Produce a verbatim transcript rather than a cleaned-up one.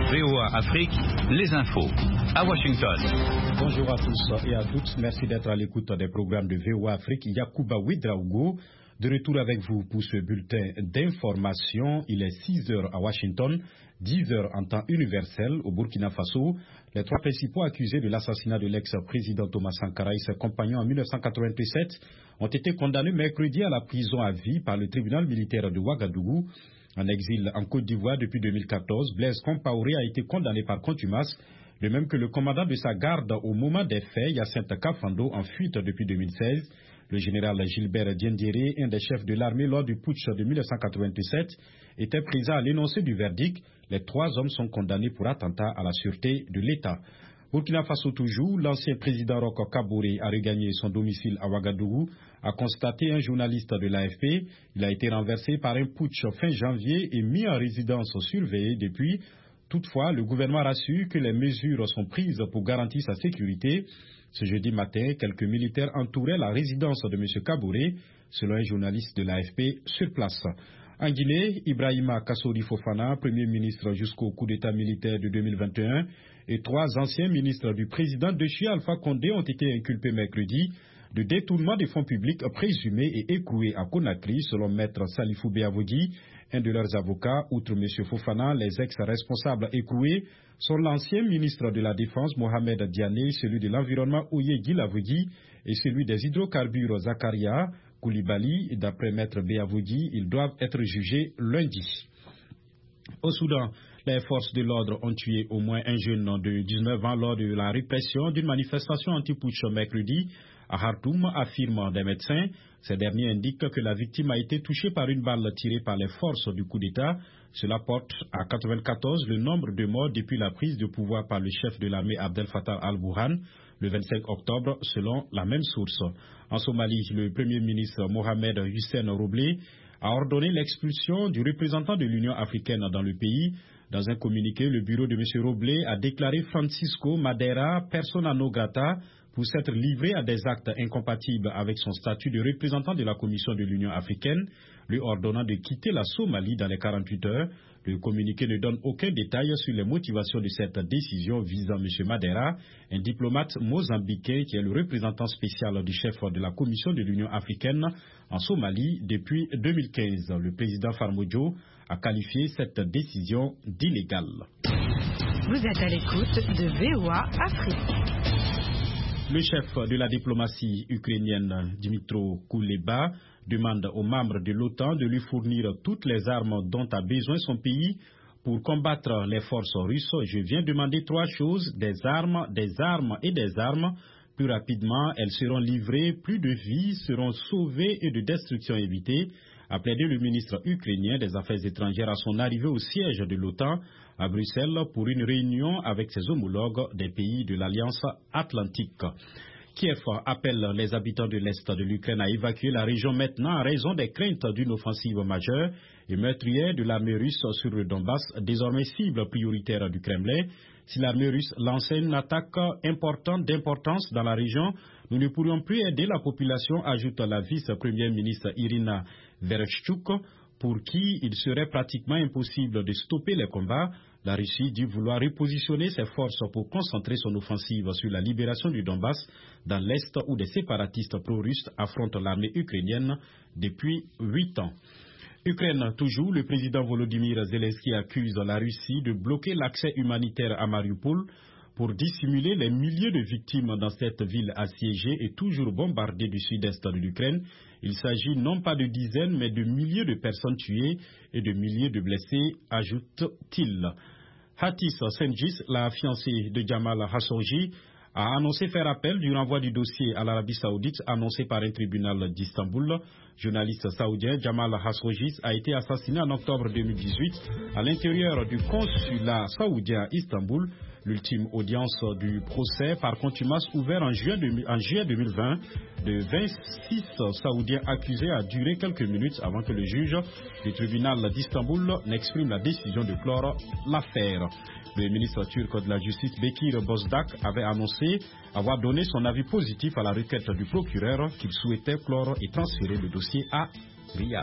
V O A Afrique, les infos à Washington. Bonjour à tous et à toutes. Merci d'être à l'écoute des programmes de V O A Afrique. Yacouba Ouedraogo, de retour avec vous pour ce bulletin d'information. Il est six heures à Washington, dix heures en temps universel au Burkina Faso. Les trois principaux accusés de l'assassinat de l'ex-président Thomas Sankara et ses compagnons en mille neuf cent quatre-vingt-sept ont été condamnés mercredi à la prison à vie par le tribunal militaire de Ouagadougou. En exil en Côte d'Ivoire depuis deux mille quatorze, Blaise Compaoré a été condamné par contumace, de même que le commandant de sa garde au moment des faits, Hyacinthe Kafando, en fuite depuis deux mille seize. Le général Gilbert Diendéré, un des chefs de l'armée lors du putsch de mille neuf cent quatre-vingt-sept, était présent à l'énoncé du verdict. Les trois hommes sont condamnés pour attentat à la sûreté de l'État. Burkina Faso toujours, l'ancien président Roch Kaboré a regagné son domicile à Ouagadougou, a constaté un journaliste de l'A F P. Il a été renversé par un putsch fin janvier et mis en résidence surveillée depuis. Toutefois, le gouvernement rassure que les mesures sont prises pour garantir sa sécurité. Ce jeudi matin, quelques militaires entouraient la résidence de M. Kaboré, selon un journaliste de l'A F P sur place. En Guinée, Ibrahima Kassori Fofana, Premier ministre jusqu'au coup d'État militaire de deux mille vingt et un, et trois anciens ministres du président déchu Alpha Condé ont été inculpés mercredi de détournement des fonds publics présumés et écroués à Conakry, selon maître Salifou Béavoudi, un de leurs avocats. Outre M. Fofana, les ex-responsables écroués sont l'ancien ministre de la Défense Mohamed Diané, celui de l'Environnement Oye Guilavogui et celui des hydrocarbures Zakaria Koulibaly. D'après maître Béavoudi, ils doivent être jugés lundi. Au Soudan, les forces de l'ordre ont tué au moins un jeune de dix-neuf ans lors de la répression d'une manifestation anti-putsch mercredi à Khartoum, affirment des médecins. Ces derniers indiquent que la victime a été touchée par une balle tirée par les forces du coup d'État. Cela porte à quatre-vingt-quatorze le nombre de morts depuis la prise de pouvoir par le chef de l'armée Abdel Fattah al-Burhan le vingt-cinq octobre, selon la même source. En Somalie, le Premier ministre Mohamed Hussein Roble a ordonné l'expulsion du représentant de l'Union africaine dans le pays. Dans un communiqué, le bureau de M. Roble a déclaré Francisco Madera persona non grata pour s'être livré à des actes incompatibles avec son statut de représentant de la Commission de l'Union africaine, lui ordonnant de quitter la Somalie dans les quarante-huit heures. Le communiqué ne donne aucun détail sur les motivations de cette décision visant M. Madera, un diplomate mozambicain qui est le représentant spécial du chef de la Commission de l'Union africaine en Somalie depuis deux mille quinze. Le président Farmajo a qualifié cette décision d'illégale. Vous êtes à l'écoute de V O A Afrique. Le chef de la diplomatie ukrainienne, Dmytro Kuleba, demande aux membres de l'OTAN de lui fournir toutes les armes dont a besoin son pays pour combattre les forces russes. Je viens demander trois choses, des armes, des armes et des armes. Plus rapidement, elles seront livrées, plus de vies seront sauvées et de destruction évitées, a plaidé le ministre ukrainien des Affaires étrangères à son arrivée au siège de l'OTAN à Bruxelles pour une réunion avec ses homologues des pays de l'Alliance Atlantique. Kiev appelle les habitants de l'Est de l'Ukraine à évacuer la région maintenant en raison des craintes d'une offensive majeure et meurtrière de l'armée russe sur le Donbass, désormais cible prioritaire du Kremlin. Si l'armée russe lançait une attaque importante d'importance dans la région, nous ne pourrions plus aider la population, ajoute la vice-première ministre Irina Vereshchuk, pour qui il serait pratiquement impossible de stopper les combats. La Russie dit vouloir repositionner ses forces pour concentrer son offensive sur la libération du Donbass, dans l'Est où des séparatistes pro-russes affrontent l'armée ukrainienne depuis huit ans. Ukraine toujours, le président Volodymyr Zelensky accuse la Russie de bloquer l'accès humanitaire à Mariupol pour dissimuler les milliers de victimes dans cette ville assiégée et toujours bombardée du sud-est de l'Ukraine. Il s'agit non pas de dizaines, mais de milliers de personnes tuées et de milliers de blessés, ajoute-t-il. Hatis Senjis, la fiancée de Jamal Khashoggi, a annoncé faire appel du renvoi du dossier à l'Arabie Saoudite annoncé par un tribunal d'Istanbul. Journaliste saoudien Jamal Khashoggi a été assassiné en octobre deux mille dix-huit à l'intérieur du consulat saoudien à Istanbul. L'ultime audience du procès par contumace ouvert en juillet deux mille vingt de vingt-six Saoudiens accusés a duré quelques minutes avant que le juge du tribunal d'Istanbul n'exprime la décision de clore l'affaire. Le ministre turc de la Justice Bekir Bozdak avait annoncé avoir donné son avis positif à la requête du procureur qu'il souhaitait clore et transférer le dossier à Riyad.